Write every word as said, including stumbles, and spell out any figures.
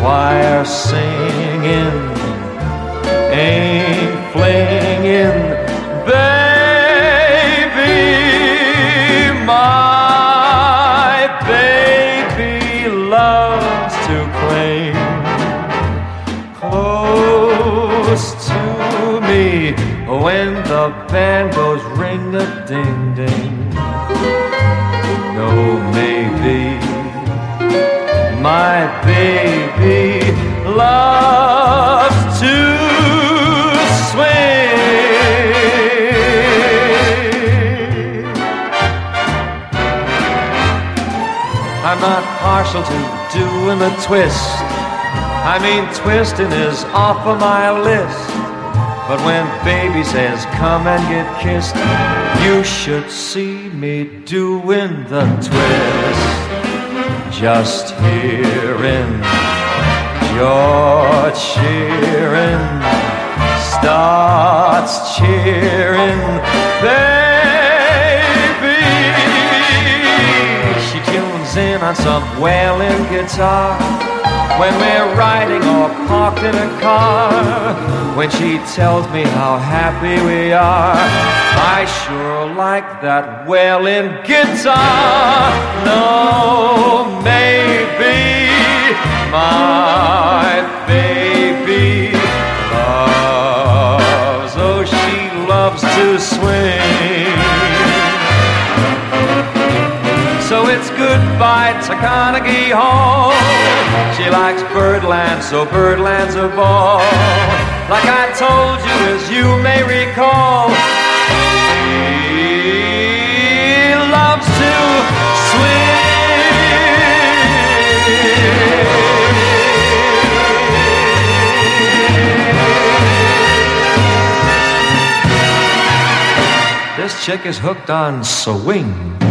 choir singing, ain't flinging, baby, my baby loves to cling close to me when the band goes ring-a-ding-ding. No, maybe my baby loves to swing. I'm not partial to doing the twist. I mean, twisting is off of my list. But when baby says come and get kissed, you should see me doing the twist. Just hearing George Sheeran starts cheering, baby. She tunes in on some wailing guitar when we're riding or parked in a car. When she tells me how happy we are, I sure like that wailing guitar. No, maybe my baby loves, oh, she loves to swing. So it's goodbye to Carnegie Hall. She likes Birdland, so Birdland's a ball. Like I told you, as you may recall, she loves to swing. This chick is hooked on swing.